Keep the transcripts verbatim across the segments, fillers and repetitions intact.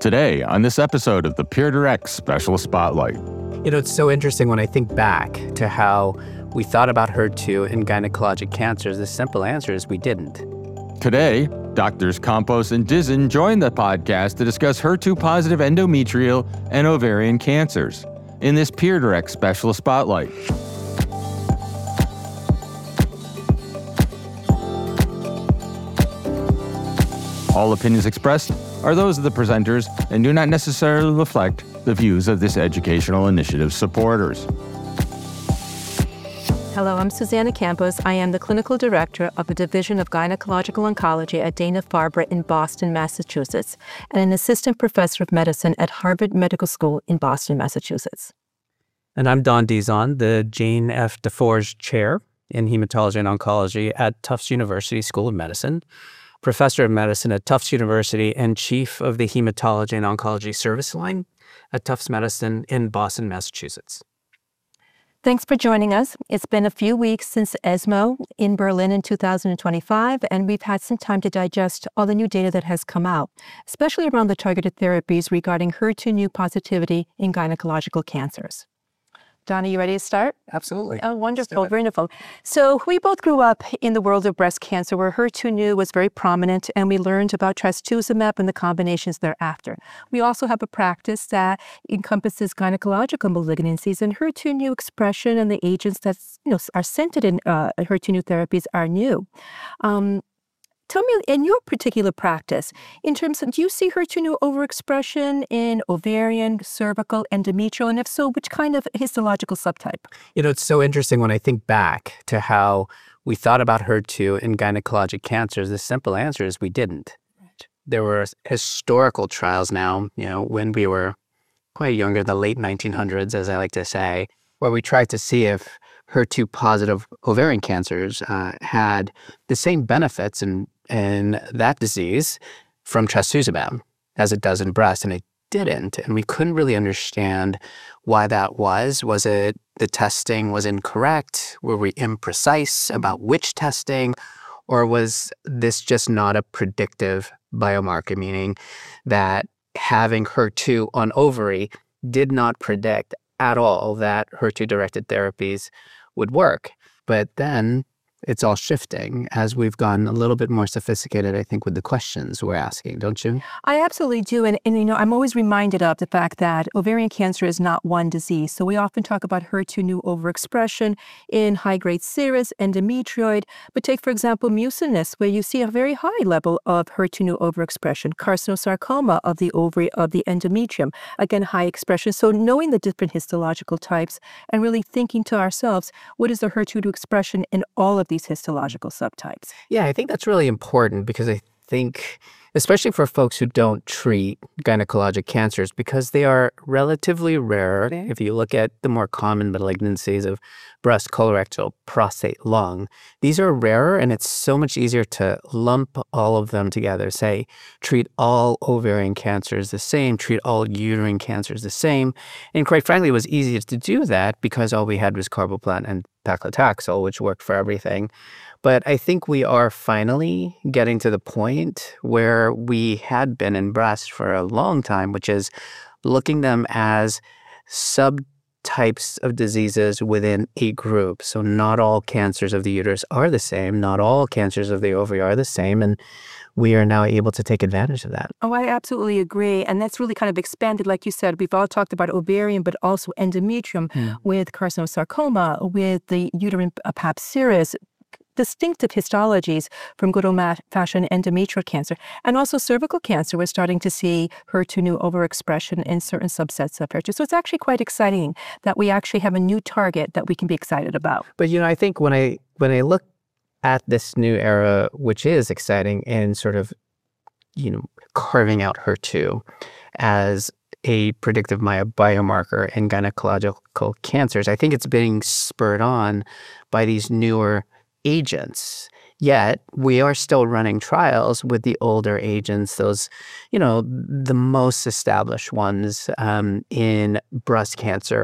Today, on this episode of the PeerDirect Special Spotlight. You know, it's so interesting when I think back to how we thought about H E R two in gynecologic cancers. The simple answer is we didn't. Today, Doctors Campos and Dizin join the podcast to discuss H E R two-positive endometrial and ovarian cancers in this PeerDirect Special Spotlight. All opinions expressed are those of the presenters and do not necessarily reflect the views of this educational initiative supporters. Hello, I'm Susanna Campos. I am the Clinical Director of the Division of Gynecological Oncology at Dana-Farber in Boston, Massachusetts, and an Assistant Professor of Medicine at Harvard Medical School in Boston, Massachusetts. And I'm Don Dizon, the Jane F. DeForge Chair in Hematology and Oncology at Tufts University School of Medicine, Professor of Medicine at Tufts University, and Chief of the Hematology and Oncology Service Line at Tufts Medicine in Boston, Massachusetts. Thanks for joining us. It's been a few weeks since ESMO in Berlin in two thousand twenty-five, and we've had some time to digest all the new data that has come out, especially around the targeted therapies regarding H E R two new positivity in gynecological cancers. Donna, you ready to start? Absolutely. Oh, wonderful, wonderful. So we both grew up in the world of breast cancer where H E R two new was very prominent, and we learned about trastuzumab and the combinations thereafter. We also have a practice that encompasses gynecological malignancies, and H E R two new expression and the agents that you know, are centered in uh, H E R two new therapies are new. Um, Tell me, in your particular practice, in terms of, do you see H E R two new overexpression in ovarian, cervical, endometrial, and if so, which kind of histological subtype? You know, it's so interesting when I think back to how we thought about H E R two in gynecologic cancers. The simple answer is we didn't. Right. There were historical trials now, you know, when we were quite younger, the late nineteen hundreds, as I like to say, where we tried to see if H E R two positive ovarian cancers uh, had the same benefits in, in that disease from trastuzumab as it does in breast, and it didn't. And we couldn't really understand why that was. Was it the testing was incorrect? Were we imprecise about which testing? Or was this just not a predictive biomarker, meaning that having H E R two on ovary did not predict at all that H E R two-directed therapies would work? But then it's all shifting as we've gotten a little bit more sophisticated, I think, with the questions we're asking, don't you? I absolutely do. And, and, you know, I'm always reminded of the fact that ovarian cancer is not one disease. So we often talk about H E R two new overexpression in high-grade serous, endometrioid. But take, for example, mucinous, where you see a very high level of H E R two new overexpression, carcinosarcoma of the ovary, of the endometrium, again, high expression. So knowing the different histological types and really thinking to ourselves, what is the H E R two expression in all of these histological subtypes? Yeah, I think that's really important because I think, especially for folks who don't treat gynecologic cancers, because they are relatively rare. If you look at the more common malignancies of breast, colorectal, prostate, lung, these are rarer, and it's so much easier to lump all of them together. Say, treat all ovarian cancers the same, treat all uterine cancers the same. And quite frankly, it was easier to do that because all we had was carboplatin and paclitaxel, which worked for everything. But I think we are finally getting to the point where we had been in breast for a long time, which is looking them as subtypes of diseases within a group. So not all cancers of the uterus are the same. Not all cancers of the ovary are the same. And we are now able to take advantage of that. Oh, I absolutely agree. And that's really kind of expanded, like you said. We've all talked about ovarian, but also endometrium mm. with carcinosarcoma, with the uterine pap serous, distinctive histologies from good old-fashioned endometrial cancer. And also cervical cancer, we're starting to see H E R two new overexpression in certain subsets of H E R two. So it's actually quite exciting that we actually have a new target that we can be excited about. But, you know, I think when I when I look at this new era, which is exciting in sort of, you know, carving out H E R two as a predictive biomarker in gynecological cancers, I think it's being spurred on by these newer agents. Yet we are still running trials with the older agents, those, you know, the most established ones um, in breast cancer,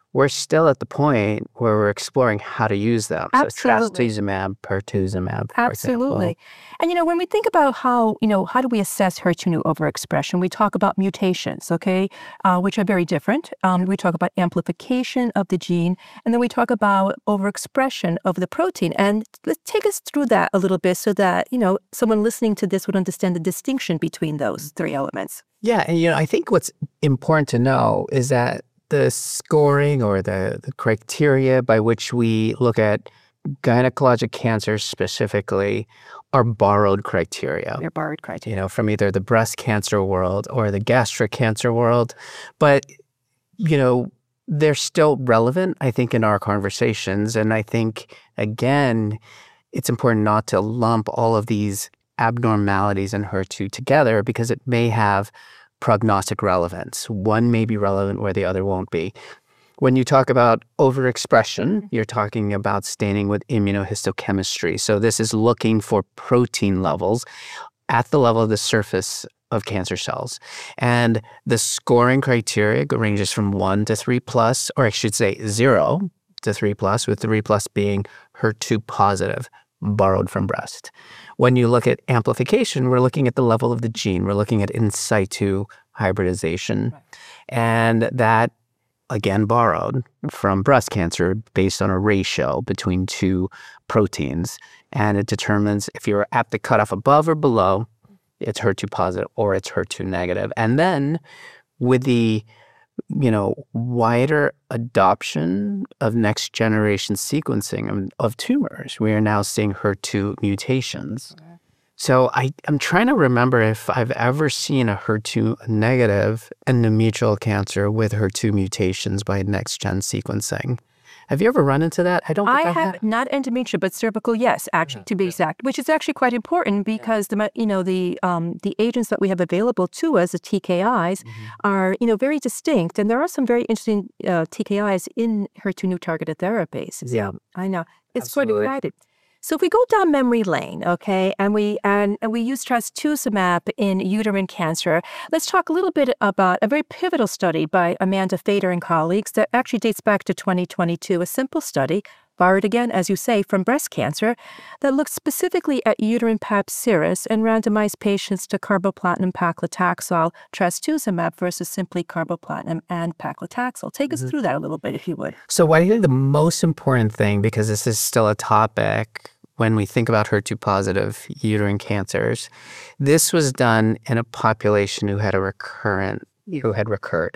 we're still at the point where we're exploring how to use them. Absolutely. So trastuzumab, pertuzumab, for Absolutely. example. And, you know, when we think about how, you know, how do we assess H E R two overexpression, we talk about mutations, okay, uh, which are very different. Um, we talk about amplification of the gene, and then we talk about overexpression of the protein. And let's take us through that a little bit so that, you know, someone listening to this would understand the distinction between those three elements. Yeah, and, you know, I think what's important to know is that the scoring or the, the criteria by which we look at gynecologic cancers specifically are borrowed criteria. They're borrowed criteria. You know, from either the breast cancer world or the gastric cancer world. But, you know, they're still relevant, I think, in our conversations. And I think, again, it's important not to lump all of these abnormalities in H E R two together because it may have prognostic relevance. One may be relevant where the other won't be. When you talk about overexpression, you're talking about staining with immunohistochemistry. So this is looking for protein levels at the level of the surface of cancer cells. And the scoring criteria ranges from one to three plus, or I should say zero to three plus, with three plus being H E R two positive, borrowed from breast. When you look at amplification, we're looking at the level of the gene. We're looking at in situ hybridization. Right. And that, again, borrowed from breast cancer based on a ratio between two proteins. And it determines if you're at the cutoff above or below, it's H E R two positive or it's H E R two negative. And then with the you know, wider adoption of next generation sequencing of, of tumors, we are now seeing H E R two mutations. Okay. So I, I'm trying to remember if I've ever seen a H E R two negative endometrial cancer with H E R two mutations by next gen sequencing. Have you ever run into that? I don't think I, I have, have. Not endometrial, but cervical, yes, actually, to be exact, which is actually quite important because the you know the um, the agents that we have available to us, the T K Is, mm-hmm. are you know very distinct, and there are some very interesting uh, T K Is in H E R two new targeted therapies. Yeah, I know it's Absolutely. quite exciting. So if we go down memory lane, okay, and we and, and we use trastuzumab in uterine cancer, let's talk a little bit about a very pivotal study by Amanda Fader and colleagues that actually dates back to twenty twenty-two, a simple study, borrowed again, as you say, from breast cancer, that looked specifically at uterine pap serous and randomized patients to carboplatin, paclitaxel, trastuzumab versus simply carboplatin and paclitaxel. Take us mm-hmm. through that a little bit, if you would. So I think the most important thing, because this is still a topic when we think about H E R two positive uterine cancers, this was done in a population who had a recurrent, who had recurred.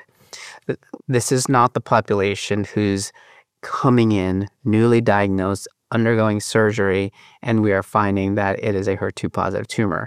This is not the population who's coming in, newly diagnosed, undergoing surgery, and we are finding that it is a H E R two positive tumor.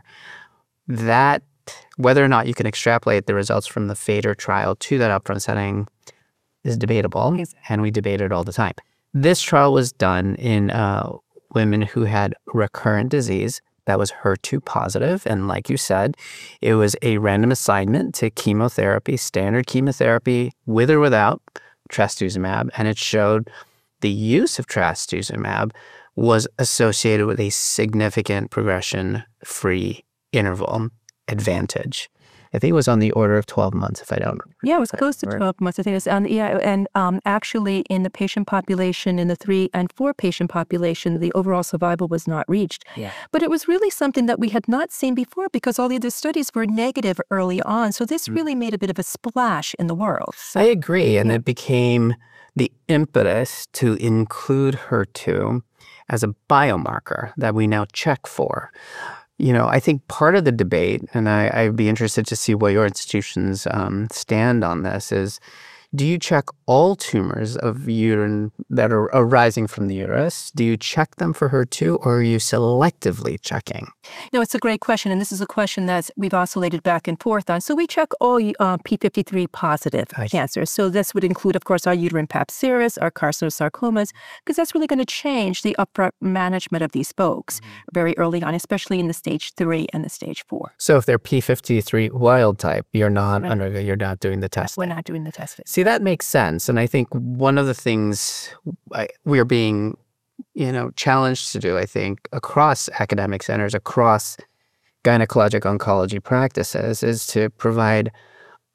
That, whether or not you can extrapolate the results from the Fader trial to that upfront setting is debatable, exactly. And we debate it all the time. This trial was done in uh, women who had recurrent disease that was H E R two positive, and like you said, it was a random assignment to chemotherapy, standard chemotherapy, with or without trastuzumab, and it showed the use of trastuzumab was associated with a significant progression-free interval advantage. I think it was on the order of twelve months, if I don't remember. Yeah, it was close to twelve months. I think it's on, yeah, and um, actually in the patient population, in the three and four patient population, the overall survival was not reached. Yeah. But it was really something that we had not seen before because all the other studies were negative early on. So this really made a bit of a splash in the world. So, I agree, and yeah. It became the impetus to include H E R two as a biomarker that we now check for. You know, I think part of the debate, and I, I'd be interested to see where your institutions um, stand on this, is do you check all tumors of uterine that are arising from the uterus? Do you check them for H E R two, or are you selectively checking? No, it's a great question, and this is a question that we've oscillated back and forth on. So we check all uh, P fifty-three positive I cancers. So this would include, of course, our uterine pap serous, our carcinosarcomas, because that's really going to change the upfront management of these folks mm-hmm. very early on, especially in the stage three and the stage four. So if they're P fifty-three wild type, you're not right. under, you're not doing the testing. We're not doing the testing. See, that makes sense. And I think one of the things I, we're being, you know, challenged to do, I think, across academic centers, across gynecologic oncology practices, is to provide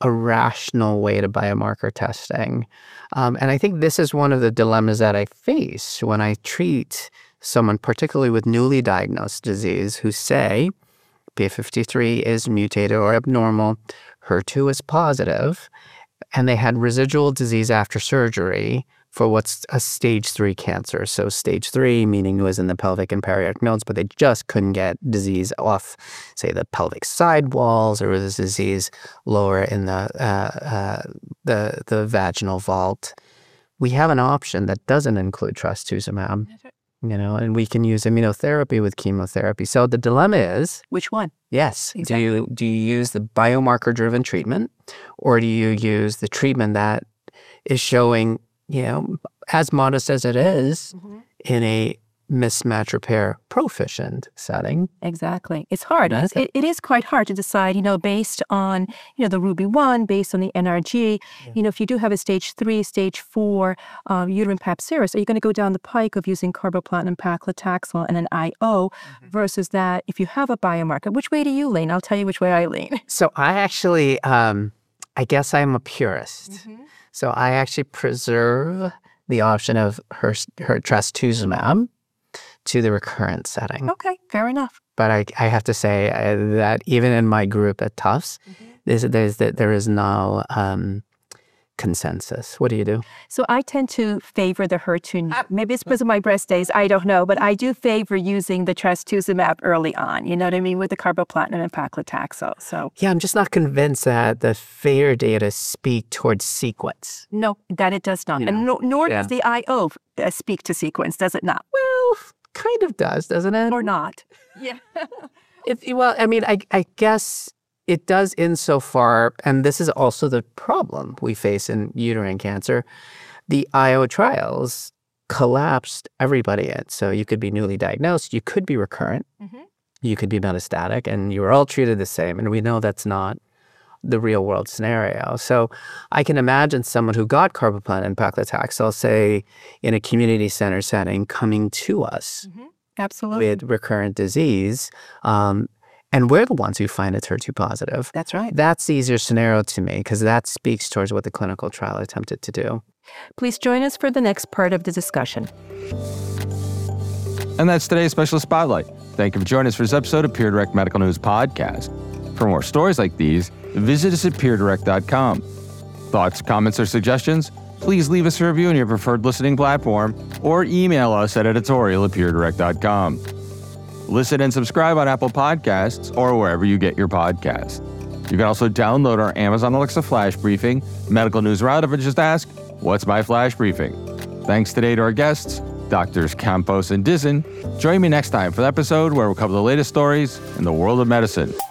a rational way to biomarker testing. Um, and I think this is one of the dilemmas that I face when I treat someone, particularly with newly diagnosed disease, who say P fifty-three is mutated or abnormal, H E R two is positive, and they had residual disease after surgery for what's a stage three cancer. So stage three, meaning it was in the pelvic and periac nodes, but they just couldn't get disease off, say, the pelvic side walls, or was disease lower in the uh, uh, the the vaginal vault. We have an option that doesn't include trastuzumab, you know, and we can use immunotherapy with chemotherapy. So the dilemma is, which one? Yes. Exactly. Do you do you use the biomarker-driven treatment, or do you use the treatment that is showing, you know, as modest as it is, mm-hmm. in a mismatch repair proficient setting? Exactly. It's hard. It, it, it is quite hard to decide, you know, based on, you know, the Ruby one, based on the N R G, yeah. you know, if you do have a stage three, stage four uh, uterine pap serous, are you going to go down the pike of using carboplatin and paclitaxel and an I O mm-hmm. versus that if you have a biomarker? Which way do you lean? I'll tell you which way I lean. So I actually, um, I guess I'm a purist. Mm-hmm. So I actually preserve the option of her, her trastuzumab to the recurrent setting. Okay, fair enough. But I, I have to say uh, that even in my group at Tufts, mm-hmm. there's, there's, there is no um, consensus. What do you do? So I tend to favor the H E R two. Maybe it's because of my breast days, I don't know, but I do favor using the trastuzumab early on, you know what I mean, with the carboplatin and paclitaxel. So yeah, I'm just not convinced that the FAIR data speak towards sequence. No, that it does not. You know, and no, nor yeah. does the I O uh, speak to sequence, does it not? Well, kind of does, doesn't it? Or not. Yeah. it, well, I mean, I, I guess it does insofar, and this is also the problem we face in uterine cancer. The I O trials collapsed everybody in. So you could be newly diagnosed, you could be recurrent, mm-hmm. you could be metastatic, and you were all treated the same. And we know that's not the real world scenario. So I can imagine someone who got carboplatin and paclitaxel, say, in a community center setting, coming to us mm-hmm. Absolutely. with recurrent disease. Um, and we're the ones who find it's H E R two positive. That's right. That's the easier scenario to me, because that speaks towards what the clinical trial attempted to do. Please join us for the next part of the discussion. And that's today's special spotlight. Thank you for joining us for this episode of PeerDirect Medical News Podcast. For more stories like these, visit us at peer direct dot com. Thoughts, comments, or suggestions? Please leave us a review on your preferred listening platform or email us at editorial at peer direct dot com. Listen and subscribe on Apple Podcasts or wherever you get your podcasts. You can also download our Amazon Alexa Flash Briefing, Medical News Roundup, and just ask, what's my Flash Briefing? Thanks today to our guests, Doctors Campos and Dizin. Join me next time for the episode where we'll cover the latest stories in the world of medicine.